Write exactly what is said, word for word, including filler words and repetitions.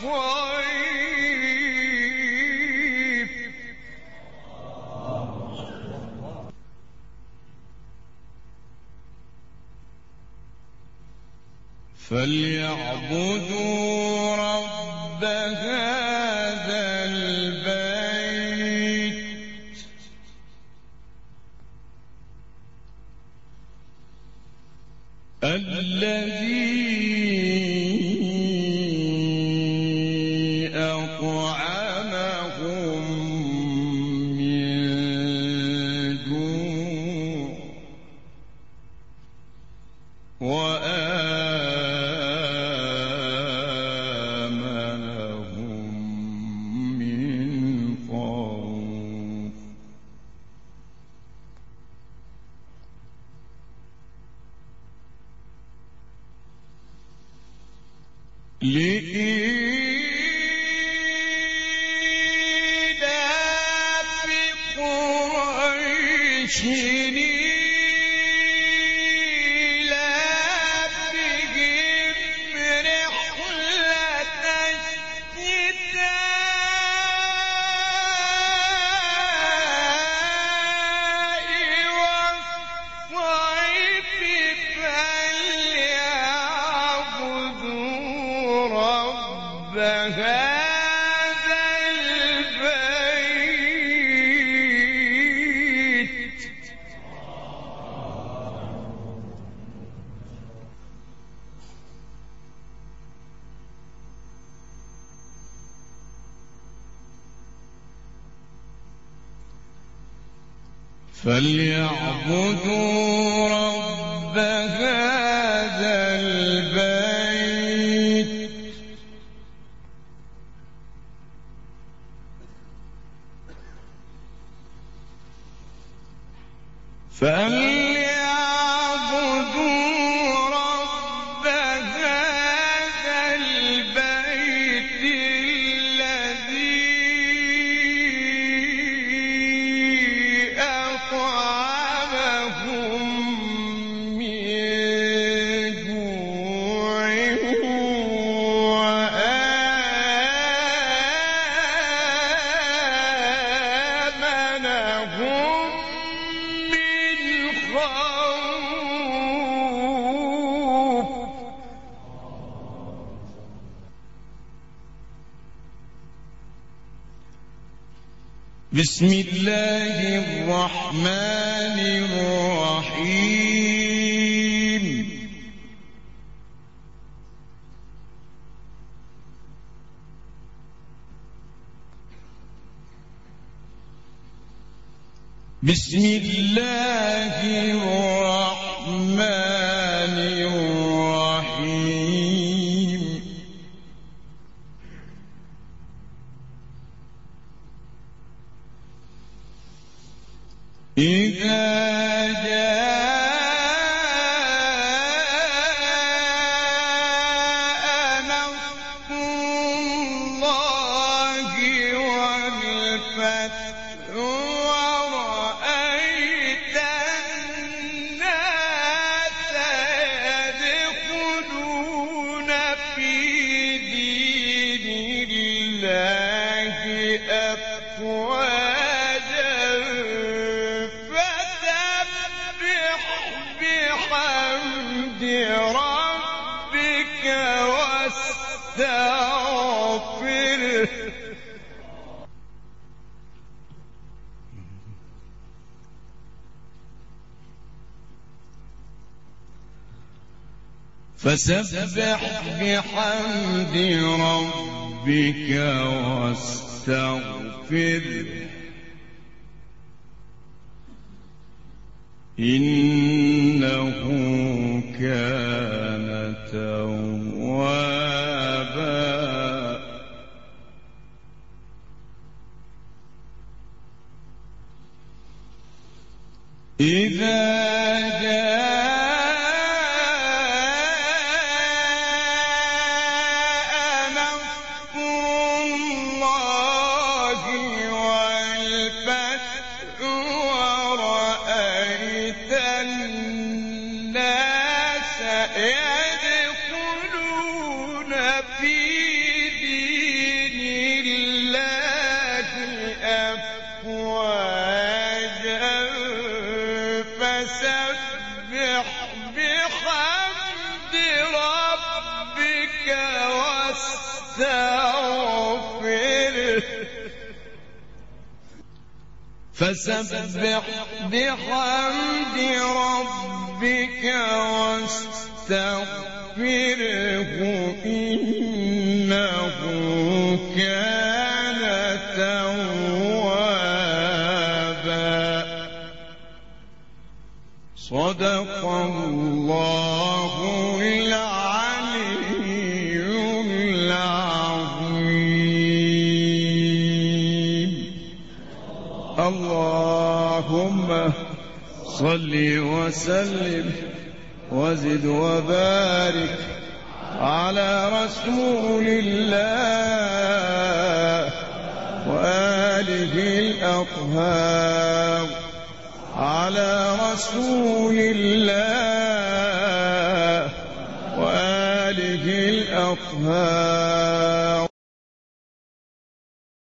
فليعبدوا رب هذا البيت الذي أطعمهم من جوع وآمنهم من خوف. لإيلاف قريش إيلافهم رحلة الشتاء والصيف فليعبدوا رب هذا البيت فليعبدوا رب هذا البيت فليعبدوا رب هذا البيت الذي أطعمهم من جوع وآمنهم من خوف. بسم الله الرحمن الرحيم. بسم الله الرحمن الرحيم. إذا جاء نصر الله والفتح ورأيت الناس يدخلون في دين الله أفواجا فسبح بحمد ربك واستغفره. فسبح بحمد ربك واستغفره إنه كان توابا. إذا جاء نصر الله والفتح ورأيت الناس يدخلون في دين واستغفره فسبح بحمد ربك واستغفره إنه كان توابا. صدق الله العلي العظيم. اللهم صل وسلم وزد وبارك على رسول الله وآله الأطهار، على رسول الله وآله الأطهار.